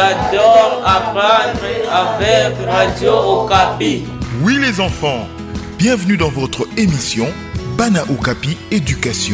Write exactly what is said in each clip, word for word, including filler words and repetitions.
J'adore apprendre avec Radio Okapi. Oui les enfants, bienvenue dans votre émission Bana Okapi Éducation.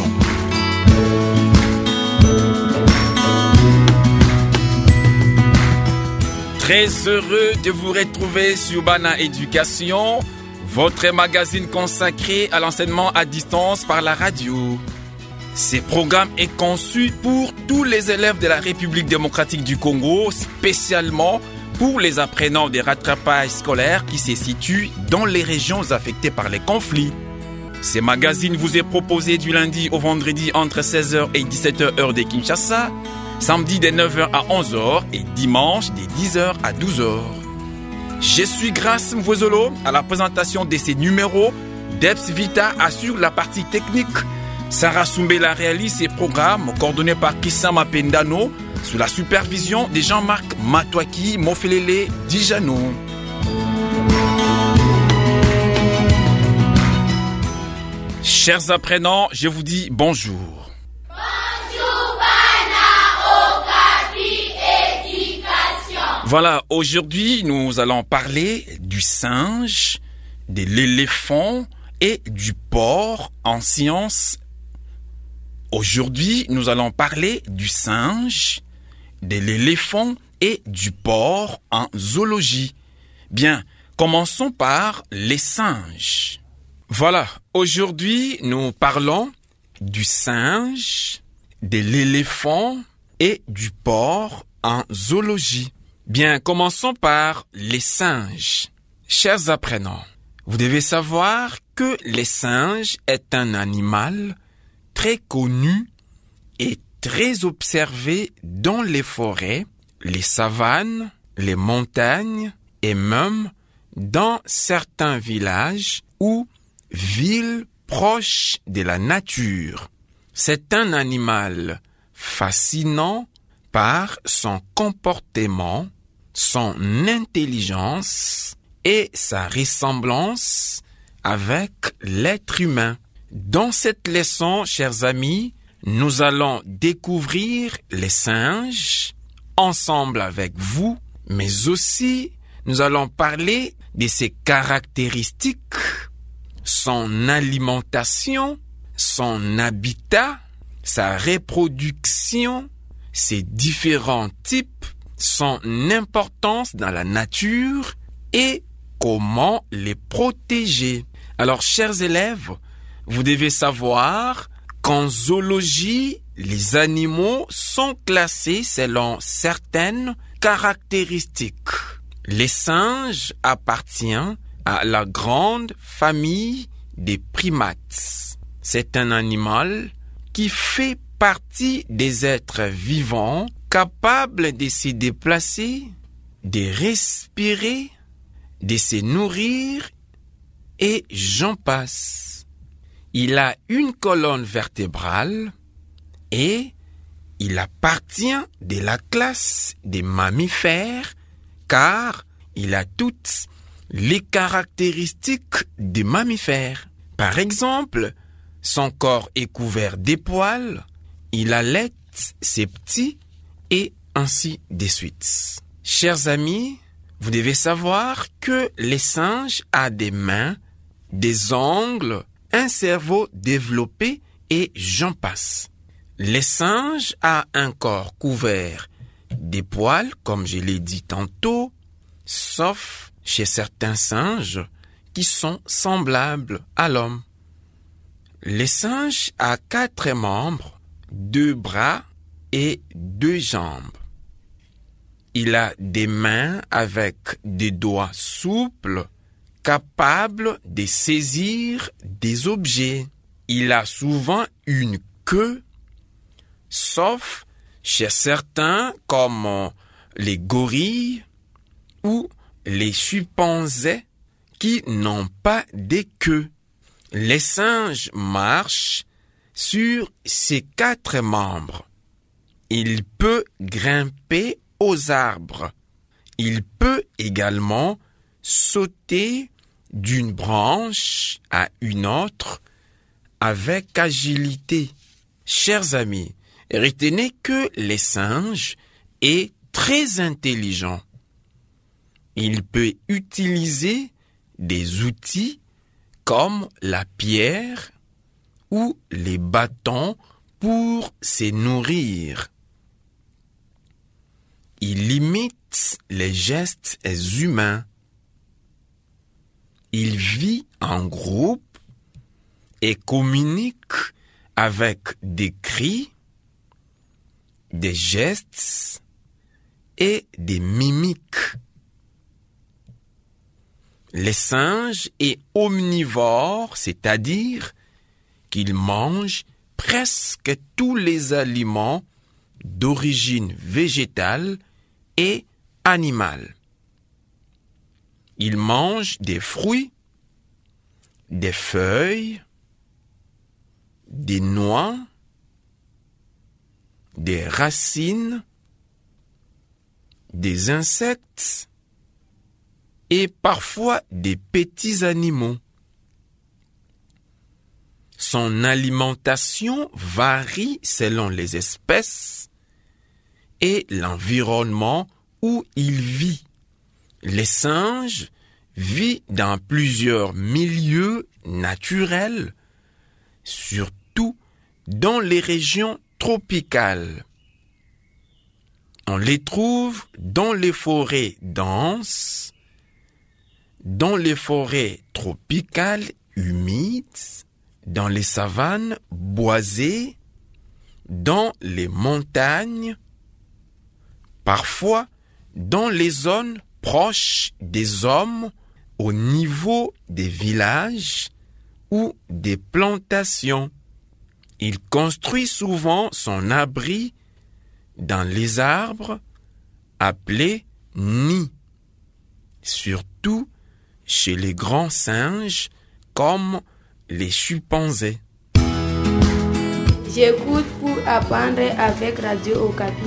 Très heureux de vous retrouver sur Bana Éducation, votre magazine consacré à l'enseignement à distance par la radio. Ce programme est conçu pour tous les élèves de la République démocratique du Congo, spécialement pour les apprenants des rattrapages scolaires qui se situent dans les régions affectées par les conflits. Ce magazine vous est proposé du lundi au vendredi entre seize heures et dix-sept heures heure de Kinshasa, samedi de neuf heures à onze heures et dimanche de dix heures à douze heures. Je suis Grace Mvozolo à la présentation de ces numéros. Debs Vita assure la partie technique. Sarah Soumbela réalise ces programmes coordonnés par Kissama Pendano sous la supervision de Jean-Marc Matouaki Mofelele Dijano. Chers apprenants, je vous dis bonjour. Bonjour Bana Okapi Éducation. Voilà, aujourd'hui nous allons parler du singe, de l'éléphant et du porc en sciences. Aujourd'hui, nous allons parler du singe, de l'éléphant et du porc en zoologie. Bien, commençons par les singes. Voilà, aujourd'hui, nous parlons du singe, de l'éléphant et du porc en zoologie. Bien, commençons par les singes. Chers apprenants, vous devez savoir que le singe est un animal très connu et très observé dans les forêts, les savanes, les montagnes et même dans certains villages ou villes proches de la nature. C'est un animal fascinant par son comportement, son intelligence et sa ressemblance avec l'être humain. Dans cette leçon, chers amis, nous allons découvrir les singes ensemble avec vous, mais aussi nous allons parler de ses caractéristiques, son alimentation, son habitat, sa reproduction, ses différents types, son importance dans la nature et comment les protéger. Alors, chers élèves, vous devez savoir qu'en zoologie, les animaux sont classés selon certaines caractéristiques. Les singes appartiennent à la grande famille des primates. C'est un animal qui fait partie des êtres vivants capables de se déplacer, de respirer, de se nourrir et j'en passe. Il a une colonne vertébrale et il appartient de la classe des mammifères car il a toutes les caractéristiques des mammifères. Par exemple, son corps est couvert d'époils, il allait ses petits et ainsi de suite. Chers amis, vous devez savoir que les singes ont des mains, des ongles, un cerveau développé et j'en passe. Les singes ont un corps couvert des poils, comme je l'ai dit tantôt, sauf chez certains singes qui sont semblables à l'homme. Les singes ont quatre membres, deux bras et deux jambes. Il a des mains avec des doigts souples, capables de saisir des objets. Il a souvent une queue, sauf chez certains comme les gorilles ou les chimpanzés qui n'ont pas de queue. Les singes marchent sur ses quatre membres. Il peut grimper aux arbres. Il peut également sauter d'une branche à une autre avec agilité. Chers amis, retenez que les singes est très intelligent. Il peut utiliser des outils comme la pierre ou les bâtons pour se nourrir. Il imite les gestes humains. Il vit en groupe et communique avec des cris, des gestes et des mimiques. Les singes est omnivore, c'est-à-dire qu'il mange presque tous les aliments d'origine végétale et animale. Il mange des fruits, des feuilles, des noix, des racines, des insectes et parfois des petits animaux. Son alimentation varie selon les espèces et l'environnement où il vit. Les singes vivent dans plusieurs milieux naturels, surtout dans les régions tropicales. On les trouve dans les forêts denses, dans les forêts tropicales humides, dans les savanes boisées, dans les montagnes, parfois dans les zones proches des hommes, au niveau des villages ou des plantations. Il construit souvent son abri dans les arbres appelés nids, surtout chez les grands singes comme les chimpanzés. J'écoute pour apprendre avec Radio Okapi.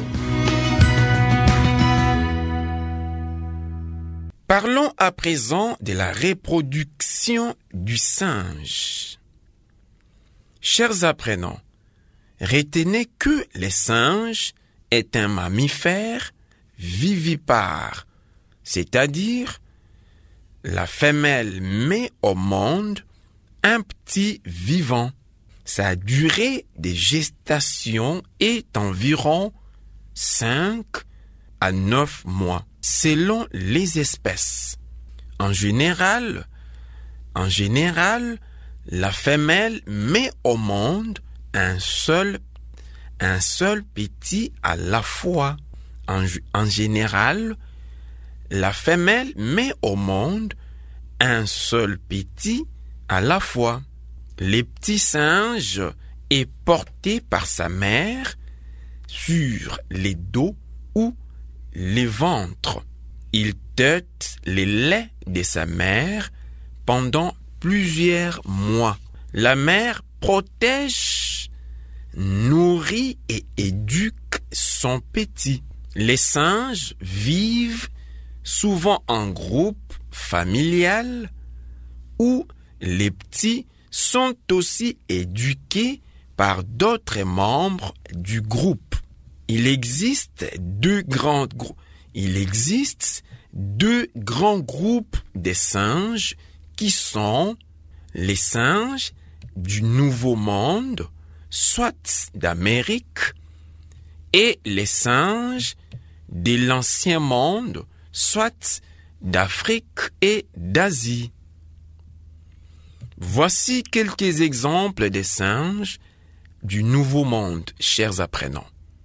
Parlons à présent de la reproduction du singe. Chers apprenants, retenez que le singe est un mammifère vivipare, c'est-à-dire la femelle met au monde un petit vivant. Sa durée de gestation est environ cinq à neuf mois, selon les espèces. En général, en général, la femelle met au monde un seul, un seul petit à la fois. En, en général, la femelle met au monde un seul petit à la fois. Le petit singe est porté par sa mère sur les dos ou les ventres. Il tète les laits de sa mère pendant plusieurs mois. La mère protège, nourrit et éduque son petit. Les singes vivent souvent en groupe familial où les petits sont aussi éduqués par d'autres membres du groupe. Il existe deux grands groupes. Il existe deux grands groupes de singes qui sont les singes du Nouveau Monde, soit d'Amérique, et les singes de l'Ancien Monde, soit d'Afrique et d'Asie. Voici quelques exemples des singes du Nouveau Monde, chers apprenants.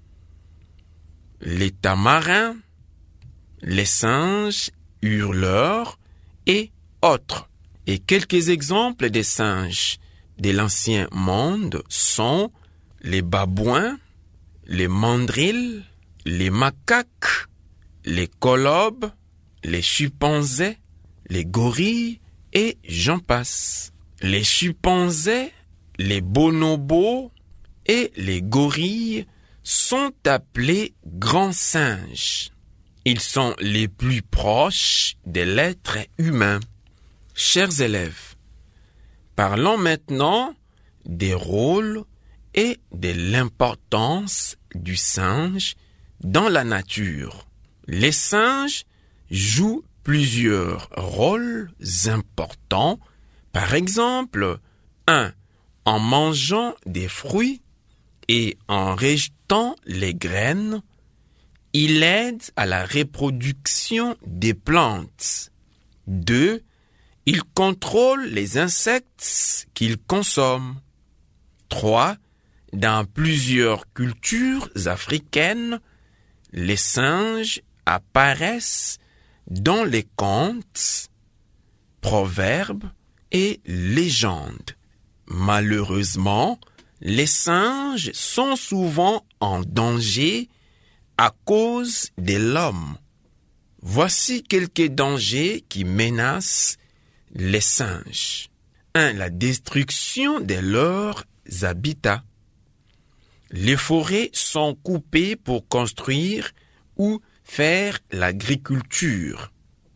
Les tamarins, les singes hurleurs et autres. Et quelques exemples des singes de l'Ancien Monde sont les babouins, les mandrilles, les macaques, les colobes, les chimpanzés, les gorilles et j'en passe. Les chimpanzés, les bonobos et les gorilles sont appelés grands singes. Ils sont les plus proches de l'être humain. Chers élèves, parlons maintenant des rôles et de l'importance du singe dans la nature. Les singes jouent plusieurs rôles importants. Par exemple, un, en mangeant des fruits et en rejetant les graines, il aide à la reproduction des plantes. deux, il contrôle les insectes qu'il consomme. trois, dans plusieurs cultures africaines, les singes apparaissent dans les contes, proverbes et légendes. Malheureusement, les singes sont souvent en danger à cause de l'homme. Voici quelques dangers qui menacent les singes. un. La destruction de leurs habitats. Les forêts sont coupées pour construire ou faire l'agriculture.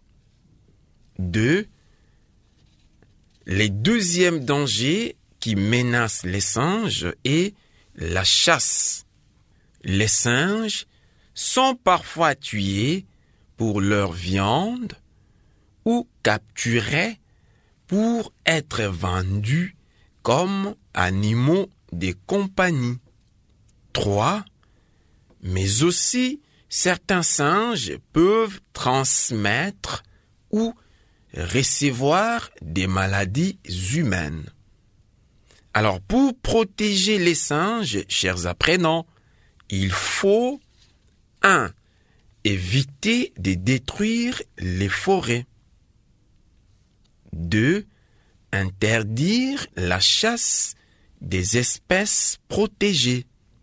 deux. Le deuxième danger qui menace les singes est la chasse. Les singes sont parfois tués pour leur viande ou capturés pour être vendus comme animaux de compagnie. trois. Mais aussi, certains singes peuvent transmettre ou recevoir des maladies humaines. Alors, pour protéger les singes, chers apprenants, il faut un. Éviter de détruire les forêts. deux. Interdire la chasse des espèces protégées.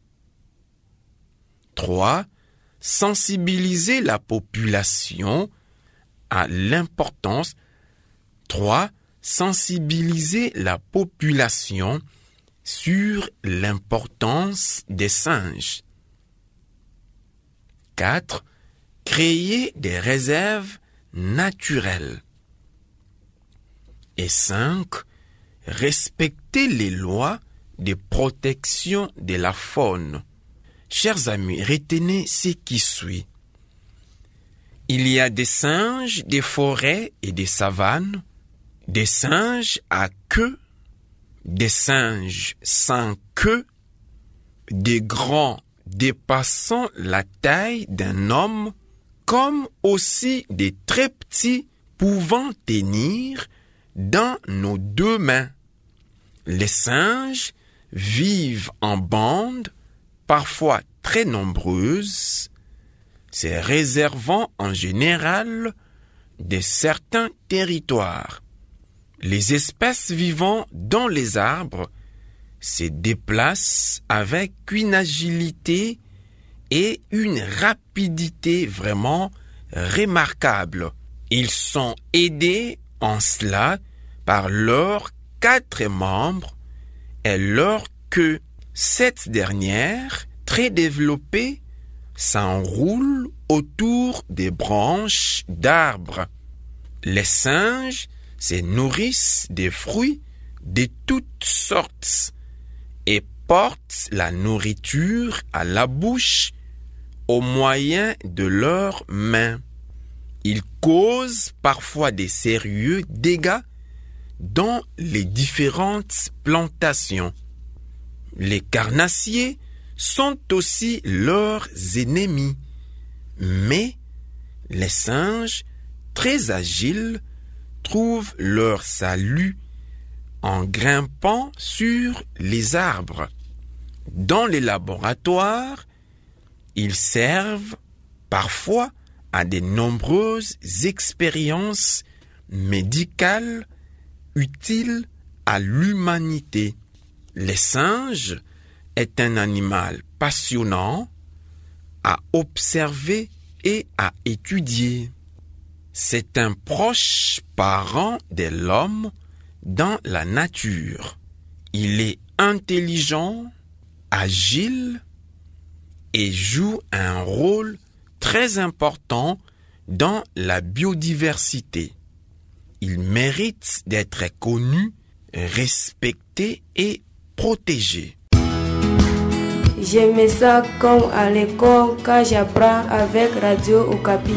trois. Sensibiliser la population à l'importance. trois. Sensibiliser la population sur l'importance des singes. quatre. Créer des réserves naturelles. Et cinq. Respecter les lois de protection de la faune. Chers amis, retenez ce qui suit. Il y a des singes des forêts et des savanes, des singes à queue, des singes sans queue, des grands dépassant la taille d'un homme, comme aussi des très petits pouvant tenir dans nos deux mains. Les singes vivent en bandes, parfois très nombreuses, se réservant en général de certains territoires. Les espèces vivant dans les arbres se déplacent avec une agilité et une rapidité vraiment remarquables. Ils sont aidés en cela par leurs quatre membres et leur queue. Cette dernière, très développée, s'enroule autour des branches d'arbres. Les singes se nourrissent des fruits de toutes sortes et portent la nourriture à la bouche au moyen de leurs mains. Ils causent parfois des sérieux dégâts dans les différentes plantations. Les carnassiers sont aussi leurs ennemis, mais les singes, très agiles, trouvent leur salut en grimpant sur les arbres. Dans les laboratoires, ils servent parfois à de nombreuses expériences médicales utiles à l'humanité. Les singes est un animal passionnant à observer et à étudier. C'est un proche parent de l'homme dans la nature. Il est intelligent, agile et joue un rôle très important dans la biodiversité. Il mérite d'être connu, respecté et protégé. J'aime ça comme à l'école quand j'apprends avec Radio Okapi.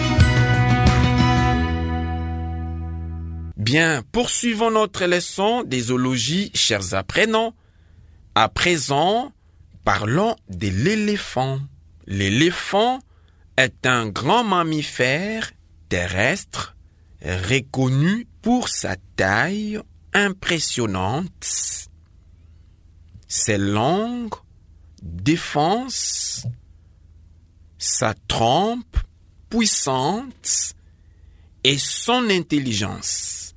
Bien, poursuivons notre leçon des zoologies, chers apprenants. À présent, parlons de l'éléphant. L'éléphant est un grand mammifère terrestre reconnu pour sa taille impressionnante, ses longues défenses, sa trompe puissante et son intelligence.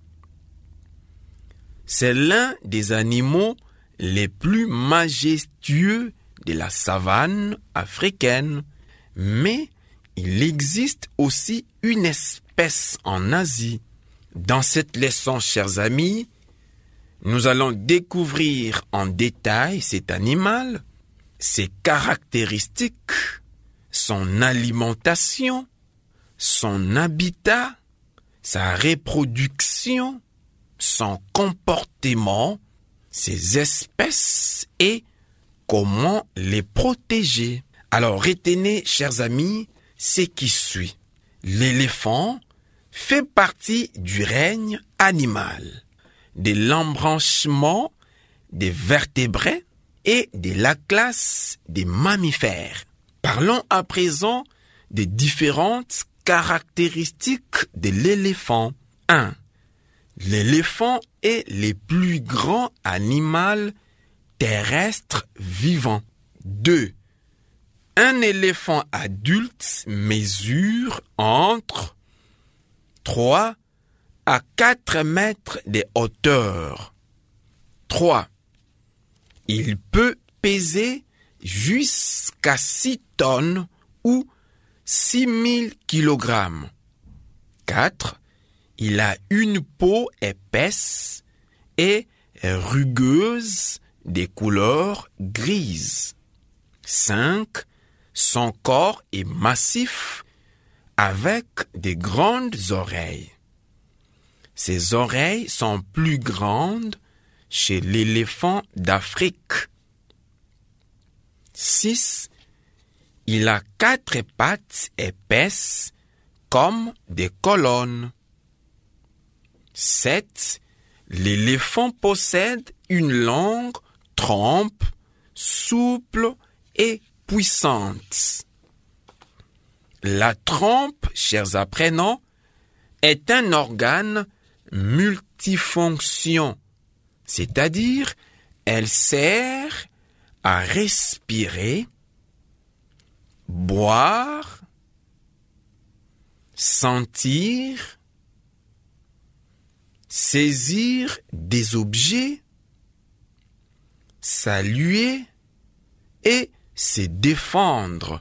C'est l'un des animaux les plus majestueux de la savane africaine, mais il existe aussi une espèce en Asie. Dans cette leçon, chers amis, nous allons découvrir en détail cet animal, ses caractéristiques, son alimentation, son habitat, sa reproduction, son comportement, ses espèces et comment les protéger. Alors retenez, chers amis, ce qui suit. L'éléphant fait partie du règne animal, de l'embranchement des vertébrés et de la classe des mammifères. Parlons à présent des différentes caractéristiques de l'éléphant. un. L'éléphant est le plus grand animal terrestre vivant. deux. Un éléphant adulte mesure entre trois à quatre mètres de hauteur. trois. Il peut peser jusqu'à six tonnes ou six mille kilogrammes. quatre. Il a une peau épaisse et rugueuse de couleur grise. cinq. Son corps est massif avec de grandes oreilles. Ses oreilles sont plus grandes chez l'éléphant d'Afrique. six. Il a quatre pattes épaisses comme des colonnes. sept. L'éléphant possède une longue trompe souple et puissante. La trompe, chers apprenants, est un organe multifonction, c'est-à-dire elle sert à respirer, boire, sentir, saisir des objets, saluer et se défendre.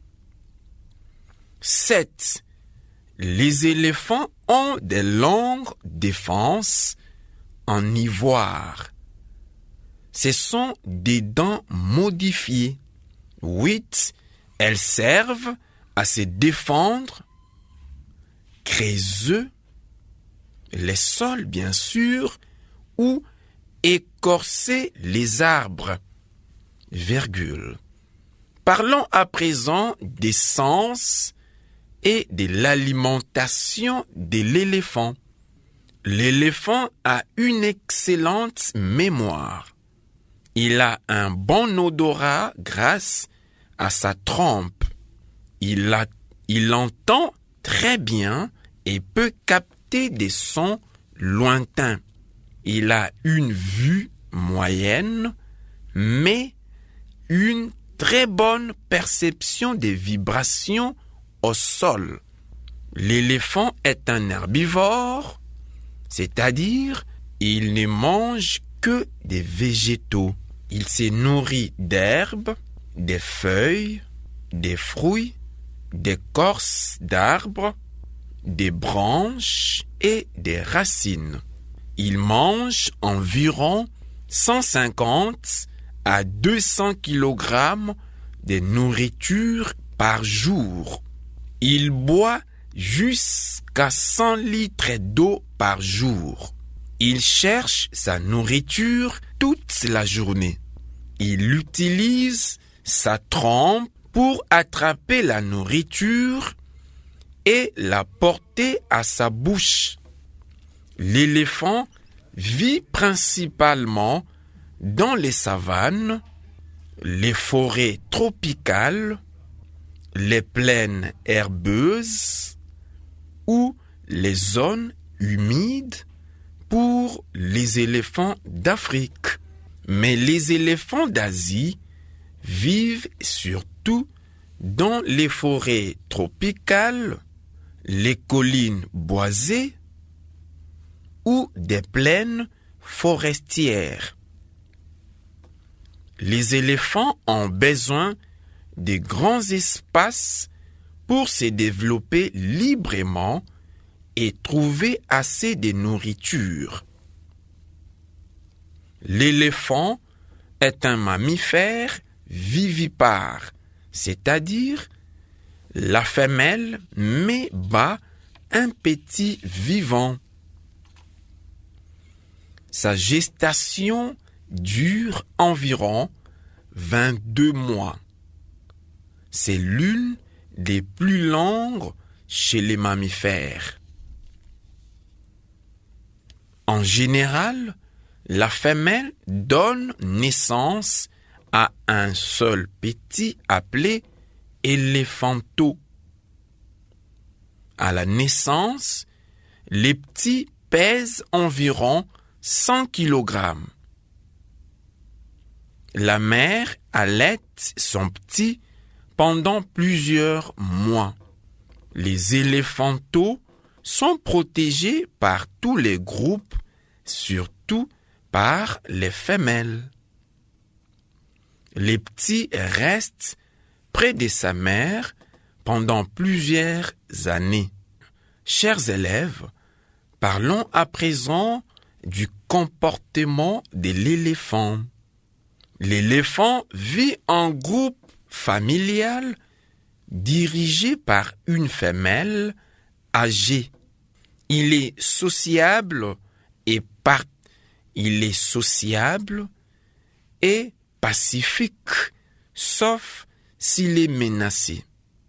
sept. Les éléphants ont de longues défenses en ivoire. Ce sont des dents modifiées. huit. Elles servent à se défendre, creuser les sols bien sûr, ou écorcer les arbres. Virgule. Parlons à présent des sens et de l'alimentation de l'éléphant. L'éléphant a une excellente mémoire. Il a un bon odorat grâce à sa trompe. Il, a, il entend très bien et peut capter des sons lointains. Il a une vue moyenne, mais une très bonne perception des vibrations au sol. L'éléphant est un herbivore, c'est-à-dire il ne mange que des végétaux. Il se nourrit d'herbes, des feuilles, des fruits, d'écorces d'arbres, des branches et des racines. Il mange environ cent cinquante à deux cents kilogrammes de nourriture par jour. Il boit jusqu'à cent litres d'eau par jour. Il cherche sa nourriture toute la journée. Il utilise sa trompe pour attraper la nourriture et la porter à sa bouche. L'éléphant vit principalement dans les savanes, les forêts tropicales, les plaines herbeuses ou les zones humides pour les éléphants d'Afrique. Mais les éléphants d'Asie vivent surtout dans les forêts tropicales, les collines boisées ou des plaines forestières. Les éléphants ont besoin de grands espaces pour se développer librement et trouver assez de nourriture. L'éléphant est un mammifère vivipare, c'est-à-dire la femelle met bas un petit vivant. Sa gestation dure environ vingt-deux mois. C'est l'une des plus longues chez les mammifères. En général, la femelle donne naissance à un seul petit appelé éléphanteau. À la naissance, les petits pèsent environ cent kilogrammes. La mère allaite son petit pendant plusieurs mois. Les éléphanteaux sont protégés par tous les groupes, surtout par les femelles. Les petits restent près de sa mère pendant plusieurs années. Chers élèves, parlons à présent du comportement de l'éléphant. L'éléphant vit en groupe familial dirigé par une femelle âgée. Il est sociable et par... il est sociable et pacifique, sauf s'il est menacé.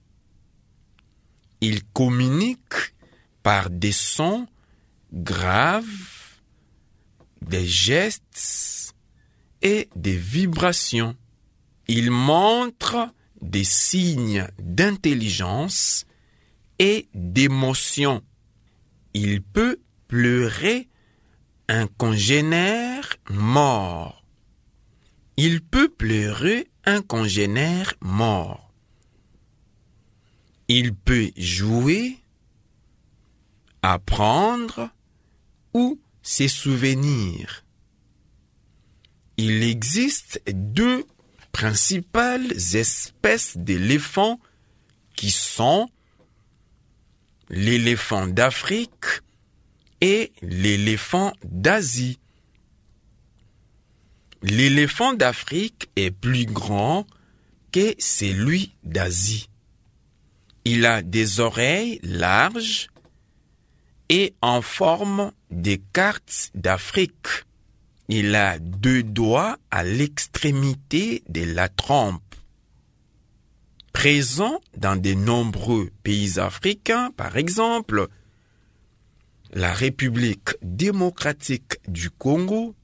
Il communique par des sons graves, des gestes et des vibrations. Il montre des signes d'intelligence et d'émotion. Il peut pleurer un congénère mort. Il peut pleurer un congénère mort. Il peut jouer, apprendre ou se souvenir. Il existe deux principales espèces d'éléphants qui sont l'éléphant d'Afrique et l'éléphant d'Asie. L'éléphant d'Afrique est plus grand que celui d'Asie. Il a des oreilles larges et en forme de cartes d'Afrique. Il a deux doigts à l'extrémité de la trompe. Présent dans de nombreux pays africains, par exemple, la République démocratique du Congo,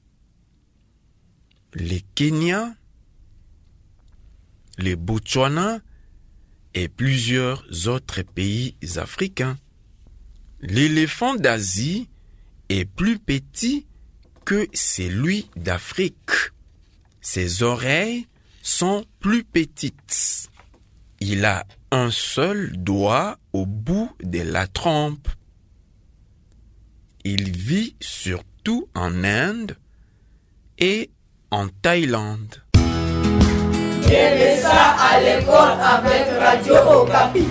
le Kenya, le Botswana et plusieurs autres pays africains. L'éléphant d'Asie est plus petit que celui d'Afrique. Ses oreilles sont plus petites. Il a un seul doigt au bout de la trompe. Il vit surtout en Inde et en Thaïlande. Et ça à l'école avec Radio Okapi.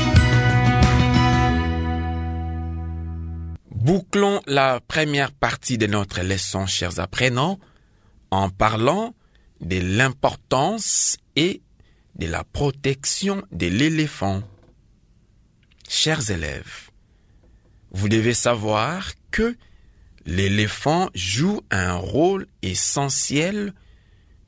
Bouclons la première partie de notre leçon, chers apprenants, en parlant de l'importance et de la protection de l'éléphant. Chers élèves, vous devez savoir que l'éléphant joue un rôle essentiel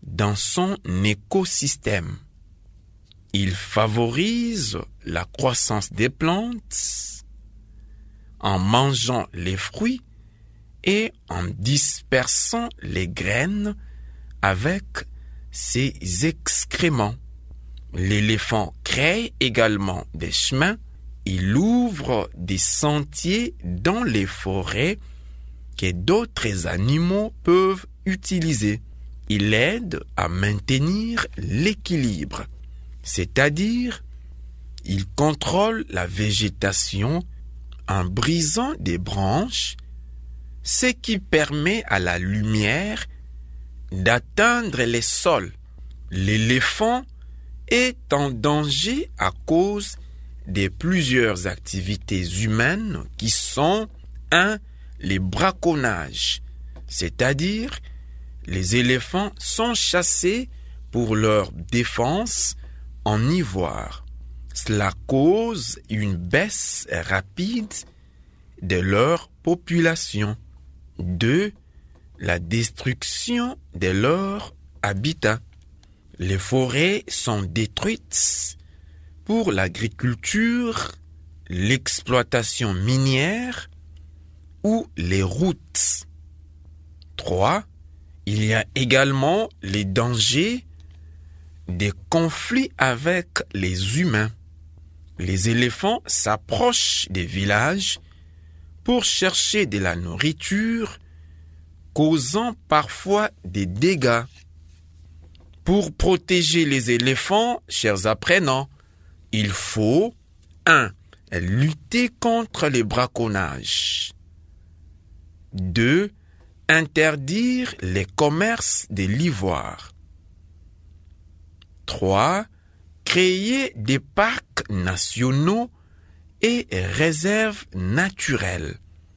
dans son écosystème. Il favorise la croissance des plantes en mangeant les fruits et en dispersant les graines avec ses excréments. L'éléphant crée également des chemins. Il ouvre des sentiers dans les forêts que d'autres animaux peuvent utiliser. Il aide à maintenir l'équilibre, c'est-à-dire il contrôle la végétation en brisant des branches, ce qui permet à la lumière d'atteindre les sols. L'éléphant est en danger à cause de plusieurs activités humaines qui sont un les braconnages, c'est-à-dire les éléphants sont chassés pour leur défense en ivoire. Cela cause une baisse rapide de leur population. Deux, la destruction de leur habitat. Les forêts sont détruites pour l'agriculture, l'exploitation minière ou les routes. Trois, il y a également les dangers des conflits avec les humains. Les éléphants s'approchent des villages pour chercher de la nourriture, causant parfois des dégâts. Pour protéger les éléphants, chers apprenants, il faut un lutter contre les braconnages. deux Interdire les commerces de l'ivoire. trois Créer des parcs nationaux et réserves naturelles.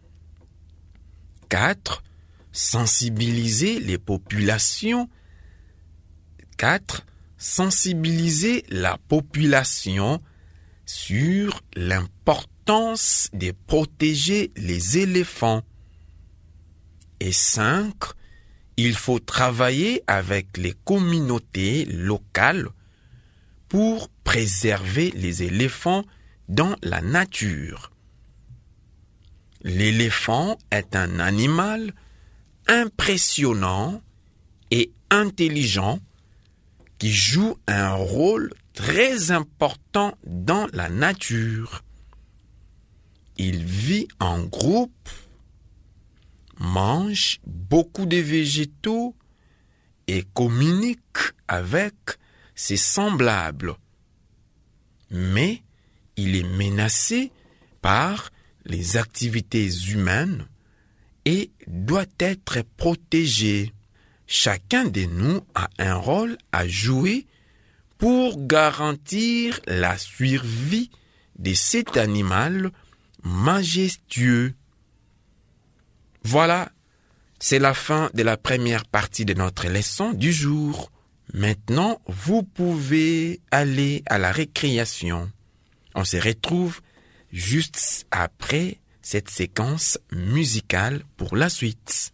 quatre Sensibiliser les populations. quatre Sensibiliser la population sur l'importance de protéger les éléphants. Et cinq Il faut travailler avec les communautés locales pour préserver les éléphants dans la nature. L'éléphant est un animal impressionnant et intelligent qui joue un rôle très important dans la nature. Il vit en groupe, mange beaucoup de végétaux et communique avec ses semblables. Mais il est menacé par les activités humaines et doit être protégé. Chacun de nous a un rôle à jouer pour garantir la survie de cet animal majestueux. Voilà, c'est la fin de la première partie de notre leçon du jour. Maintenant, vous pouvez aller à la récréation. On se retrouve juste après cette séquence musicale pour la suite.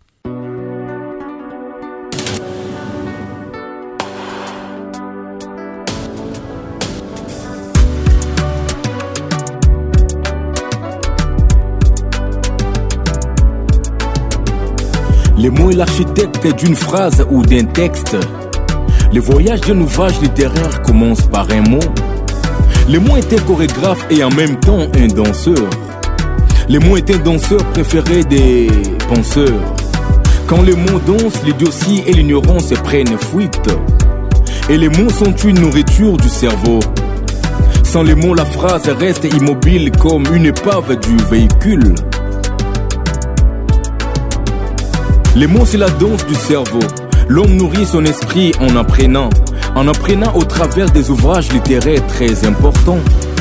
Les mots est l'architecte d'une phrase ou d'un texte. Le voyage d'un ouvrage littéraire commence par un mot. Le mot est un chorégraphe et en même temps un danseur. Le mot est un danseur préféré des penseurs. Quand les mots dansent, l'idiotie et l'ignorance prennent fuite. Et les mots sont une nourriture du cerveau. Sans les mots, la phrase reste immobile comme une épave du véhicule. Les mots, c'est la danse du cerveau. L'homme nourrit son esprit en apprenant, en apprenant au travers des ouvrages littéraires très importants.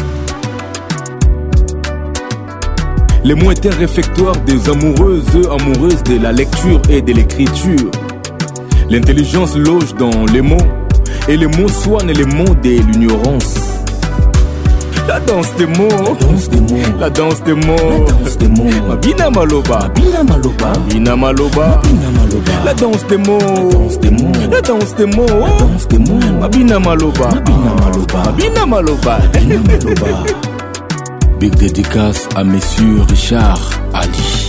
Les mots est un réfectoire des amoureuses, amoureuses de la lecture et de l'écriture. L'intelligence loge dans les mots, et les mots soignent les mots de l'ignorance. La danse des mots, La danse des mots, la danse des mots, La danse des mots, Mabina Maloba, Mabina Maloba, Mabina Maloba, Mabina Maloba, la danse des mots, La danse des mots, la danse des mots, La danse des mots, Mabina Maloba, Mabina Maloba, Mabina Maloba, Mabina Maloba. Big dédicace à Monsieur Richard Ali.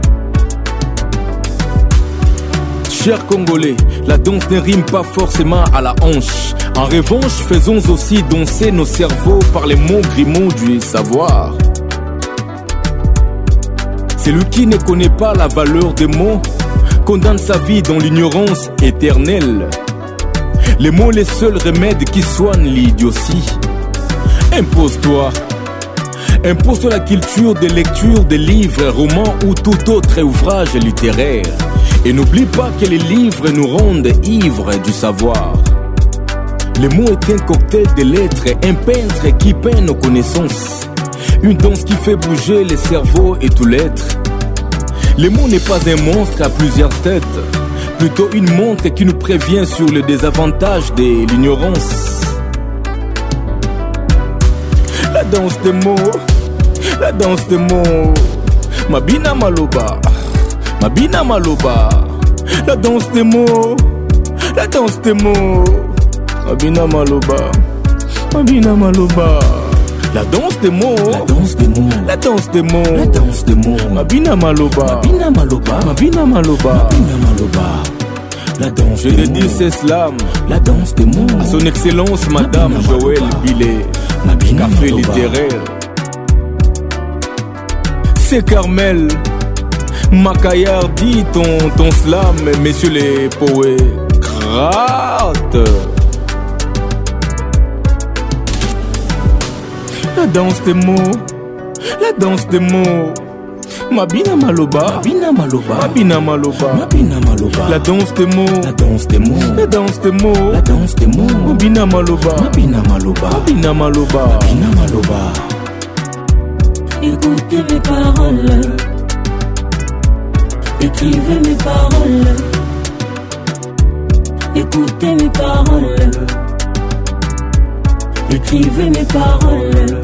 Chers Congolais, la danse ne rime pas forcément à la hanche. En revanche, faisons aussi danser nos cerveaux par les mots grimauds du savoir. Celui qui ne connaît pas la valeur des mots condamne sa vie dans l'ignorance éternelle. Les mots, les seuls remèdes qui soignent l'idiotie. Impose-toi. Impose-toi la culture de lecture des livres, romans ou tout autre ouvrage littéraire. Et n'oublie pas que les livres nous rendent ivres du savoir. Le mot est un cocktail de lettres, un peintre qui peint nos connaissances. Une danse qui fait bouger le cerveau et tout l'être. Le mot n'est pas un monstre à plusieurs têtes, plutôt une montre qui nous prévient sur le désavantage de l'ignorance. La danse des mots, la danse des mots, Mabina Maloba, Mabina Maloba, la danse des mots, la danse des mots, Mabina Maloba, Mabina Maloba, la danse des mots, La danse des mots, la danse des mots, La danse des mots, Mabina Maloba, Mabina Maloba, Mabina Maloba, Mabina Maloba. La danse je des dédie mots, ces slams La danse des mots, à son excellence Madame Mabina Joël Maloba, Billet, Mabina café Maloba. littéraire. C'est Carmel, Macaillard dit ton, ton slam, messieurs les poètes. Gratte. La danse des mots, la danse des mots, Mabina Maloba, Mabina Maloba, Mabina Maloba, Mabina Maloba. la danse des mots, La danse des mots, la danse des mots, La danse des mots, Mabina Maloba, Mabina Maloba, Mabina Maloba, Mabina Maloba. Écoutez mes paroles, écrivez mes paroles, écoutez mes paroles, écrivez mes paroles.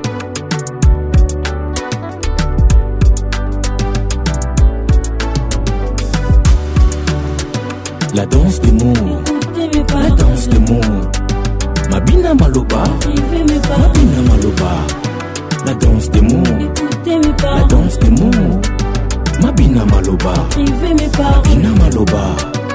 La danse des mots, Écoutez mes La paroles, danse des mots, Mabina Maloba, écrivez mes paroles, Mabina Maloba. La danse des mots, écoutez mes La paroles, danse des mots, Mabina Maloba, écrivez mes paroles. Mabina Maloba.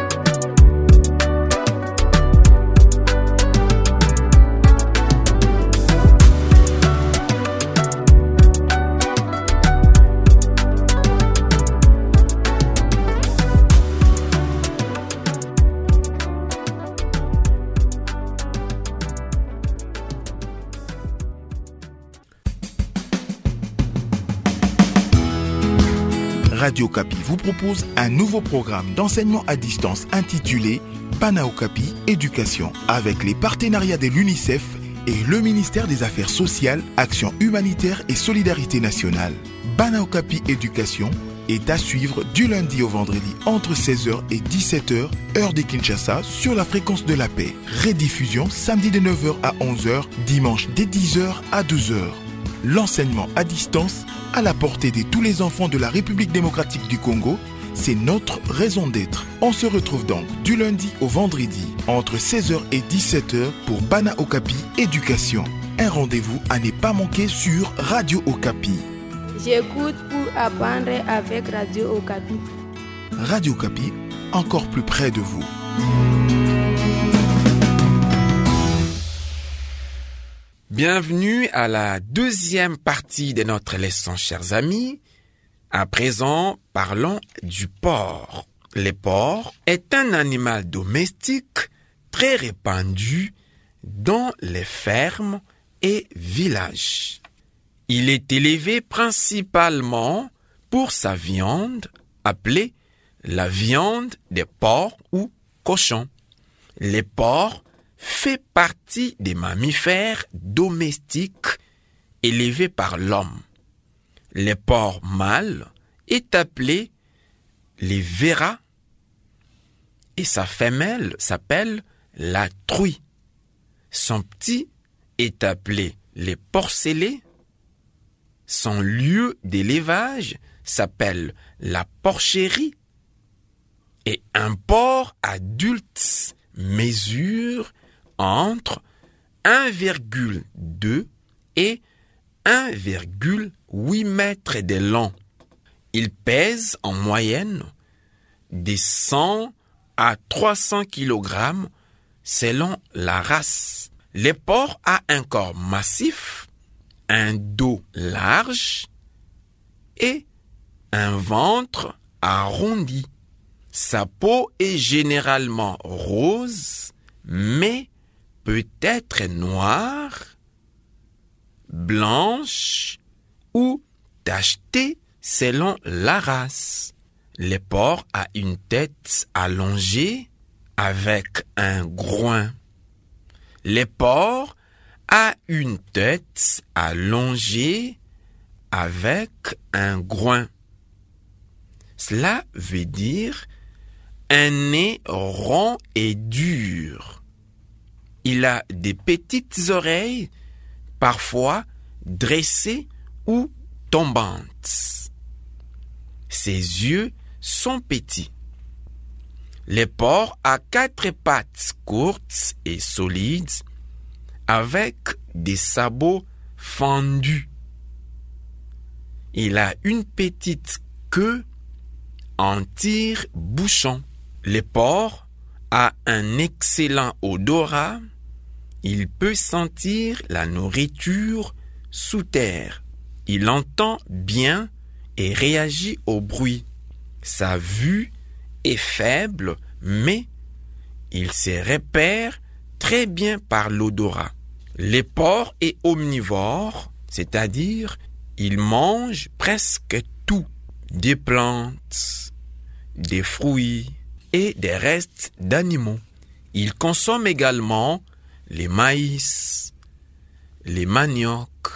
Radio Okapi vous propose un nouveau programme d'enseignement à distance intitulé Bana Okapi Éducation, avec les partenariats de l'UNICEF et le ministère des Affaires sociales, Action humanitaire et solidarité nationale. Bana Okapi Éducation est à suivre du lundi au vendredi entre seize heures et dix-sept heures, heure de Kinshasa, sur la fréquence de la paix. Rediffusion samedi de neuf heures à onze heures, dimanche de dix heures à douze heures. L'enseignement à distance à la portée de tous les enfants de la République démocratique du Congo, c'est notre raison d'être. On se retrouve donc du lundi au vendredi entre seize heures et dix-sept heures pour Bana Okapi Éducation. Un rendez-vous à ne pas manquer sur Radio Okapi. J'écoute pour apprendre avec Radio Okapi. Radio Okapi, encore plus près de vous. Bienvenue à la deuxième partie de notre leçon, chers amis. À présent, parlons du porc. Le porc est un animal domestique très répandu dans les fermes et villages. Il est élevé principalement pour sa viande, appelée la viande des porcs ou cochons. Les porcs fait partie des mammifères domestiques élevés par l'homme. Le porc mâle est appelé les veras et sa femelle s'appelle la truie. Son petit est appelé Les porcelets, son lieu d'élevage s'appelle la porcherie et un porc adulte mesure entre un virgule deux et un virgule huit mètres de long. Il pèse en moyenne de cent à trois cents kilogrammes selon la race. Le porc a un corps massif, un dos large et un ventre arrondi. Sa peau est généralement rose, mais peut être noire, blanche ou tachetée selon la race. Le porc a une tête allongée avec un groin. Le porc a une tête allongée avec un groin. Cela veut dire un nez rond et dur. Il a des petites oreilles, parfois dressées ou tombantes. Ses yeux sont petits. Le porc a quatre pattes courtes et solides avec des sabots fendus. Il a une petite queue en tire-bouchon. Le porc a un excellent odorat. Il peut sentir la nourriture sous terre. Il entend bien et réagit au bruit. Sa vue est faible, mais il se repère très bien par l'odorat. Le porc est omnivore, c'est-à-dire il mange presque tout, des plantes, des fruits et des restes d'animaux. Il consomme également les maïs, les maniocs,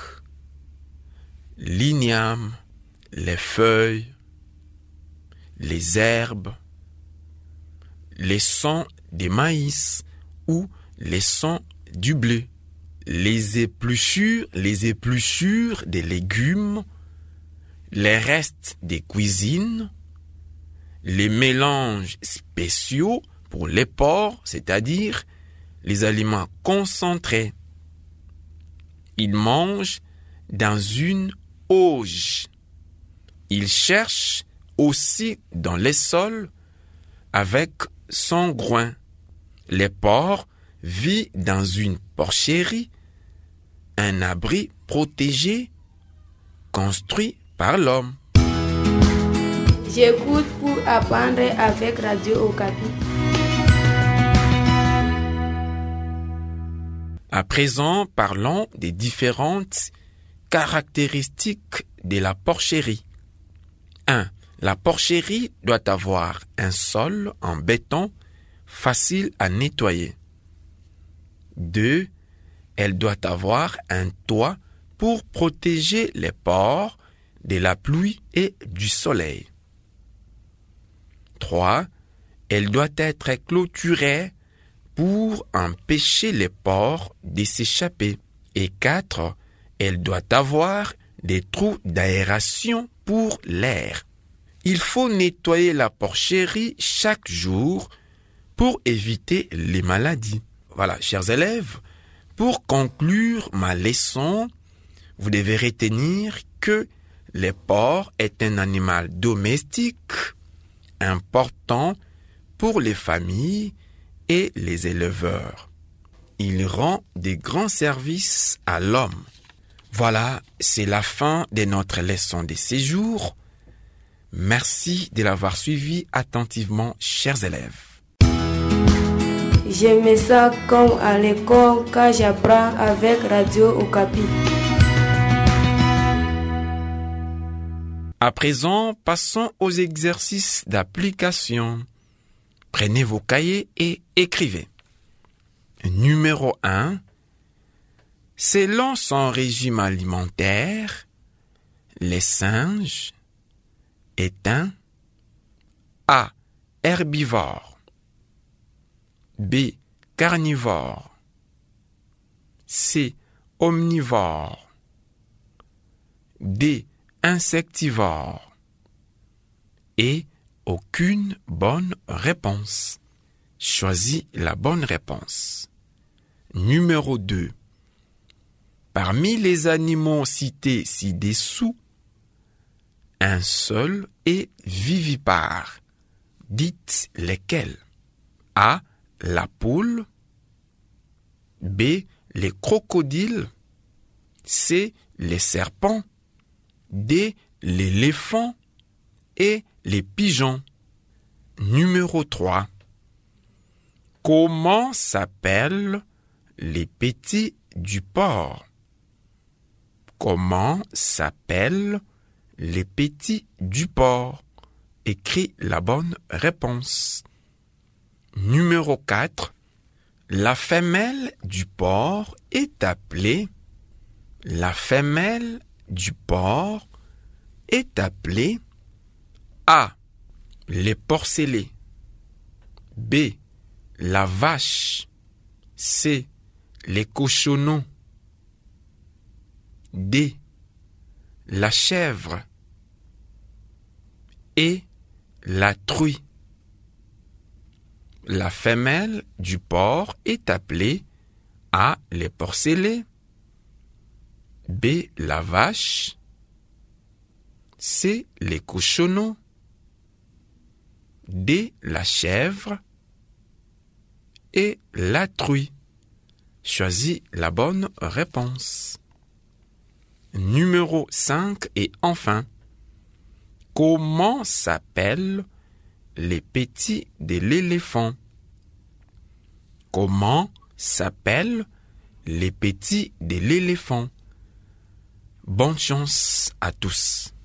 l'igname, les feuilles, les herbes, les sons des maïs ou les sons du blé, les épluchures, les épluchures des légumes, les restes des cuisines, les mélanges spéciaux pour les porcs, c'est-à-dire les aliments concentrés. Il mange dans une auge. Il cherche aussi dans les sols avec son groin. Le porc vit dans une porcherie, un abri protégé construit par l'homme. J'écoute pour apprendre avec Radio Okapi. À présent, parlons des différentes caractéristiques de la porcherie. un. La porcherie doit avoir un sol en béton facile à nettoyer. deux. Elle doit avoir un toit pour protéger les porcs de la pluie et du soleil. trois. Elle doit être clôturée pour empêcher les porcs de s'échapper. Et quatre. Elle doit avoir des trous d'aération pour l'air. Il faut nettoyer la porcherie chaque jour pour éviter les maladies. Voilà, chers élèves, pour conclure ma leçon, vous devez retenir que le porc est un animal domestique important pour les familles et les éleveurs. Il rend des grands services à l'homme. Voilà, c'est la fin de notre leçon de ce jour. Merci de l'avoir suivi attentivement, chers élèves. J'aimais ça comme à l'école quand j'apprends avec Radio Okapi. À présent, passons aux exercices d'application. Prenez vos cahiers et écrivez. Numéro un. Selon son régime alimentaire, les singes est un A. Herbivore, B. Carnivore, C. omnivore. D. Insectivore. Et aucune bonne réponse. Choisis la bonne réponse. Numéro deux. Parmi les animaux cités ci-dessous, un seul est vivipare. Dites lesquels. A. La poule. B. Les crocodiles. C. Les serpents. D. L'éléphant. Et les pigeons. Numéro trois. Comment s'appellent les petits du porc? Comment s'appellent les petits du porc? Écris la bonne réponse. Numéro quatre. La femelle du porc est appelée La femelle du porc est appelée A. Les porcelets. B. La vache. C. Les cochonneaux. D. La chèvre. Et la truie. La femelle du porc est appelée A. Les porcelets. B. La vache. C. Les cochonneaux. D. La chèvre. Et la truie. Choisis la bonne réponse. Numéro cinq et enfin. Comment s'appellent les petits de l'éléphant? Comment s'appellent les petits de l'éléphant? Bonne chance à tous.